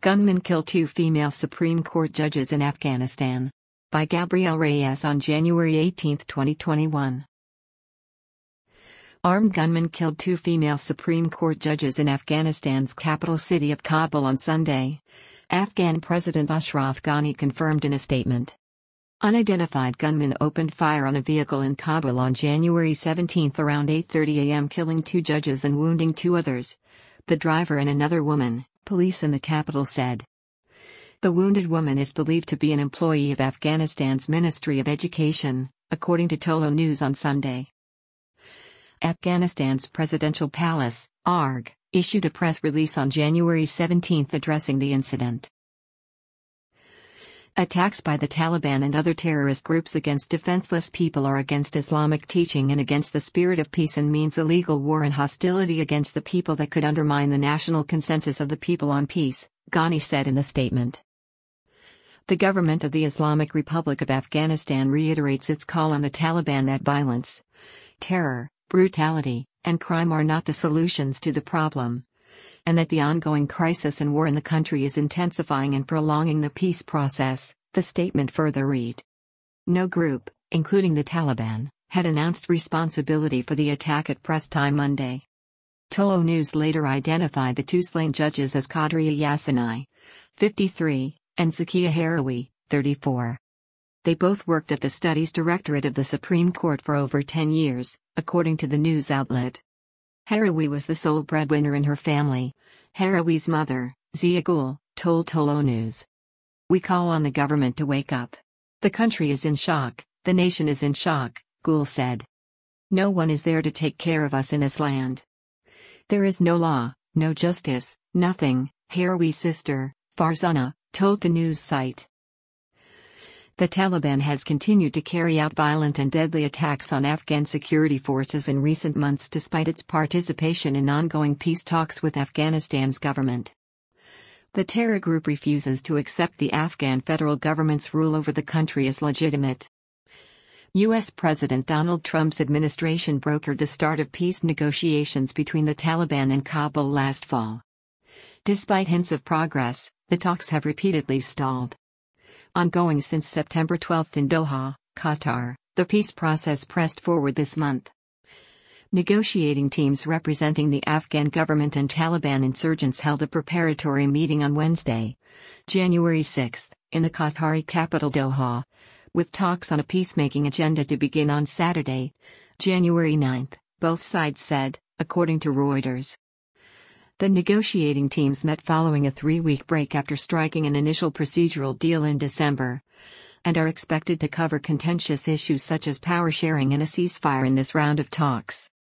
Gunmen kill two female Supreme Court judges in Afghanistan. By Gabrielle Reyes on January 18, 2021. Armed gunmen killed two female Supreme Court judges in Afghanistan's capital city of Kabul on Sunday. Afghan President Ashraf Ghani confirmed in a statement. Unidentified gunmen opened fire on a vehicle in Kabul on January 17 around 8:30 a.m., killing two judges and wounding two others, the driver and another woman, police in the capital said. The wounded woman is believed to be an employee of Afghanistan's Ministry of Education, according to Tolo News on Sunday. Afghanistan's presidential palace, ARG, issued a press release on January 17 addressing the incident. Attacks by the Taliban and other terrorist groups against defenseless people are against Islamic teaching and against the spirit of peace, and means illegal war and hostility against the people that could undermine the national consensus of the people on peace, Ghani said in the statement. The government of the Islamic Republic of Afghanistan reiterates its call on the Taliban that violence, terror, brutality, and crime are not the solutions to the problem, and that the ongoing crisis and war in the country is intensifying and prolonging the peace process, the statement further read. No group, including the Taliban, had announced responsibility for the attack at press time Monday. Tolo News later identified the two slain judges as Qadriya Yasinai, 53, and Zakia Harawi, 34. They both worked at the Studies Directorate of the Supreme Court for over 10 years, according to the news outlet. Harawi was the sole breadwinner in her family. Harawi's mother, Zia Gul, told Tolo News. "We call on the government to wake up. The country is in shock, the nation is in shock," Gul said. "No one is there to take care of us in this land. There is no law, no justice, nothing," Harawi's sister, Farzana, told the news site. The Taliban has continued to carry out violent and deadly attacks on Afghan security forces in recent months despite its participation in ongoing peace talks with Afghanistan's government. The terror group refuses to accept the Afghan federal government's rule over the country as legitimate. U.S. President Donald Trump's administration brokered the start of peace negotiations between the Taliban and Kabul last fall. Despite hints of progress, the talks have repeatedly stalled. Ongoing since September 12 in Doha, Qatar, the peace process pressed forward this month. Negotiating teams representing the Afghan government and Taliban insurgents held a preparatory meeting on Wednesday, January 6, in the Qatari capital Doha, with talks on a peacemaking agenda to begin on Saturday, January 9, both sides said, according to Reuters. The negotiating teams met following a 3-week break after striking an initial procedural deal in December, and are expected to cover contentious issues such as power sharing and a ceasefire in this round of talks.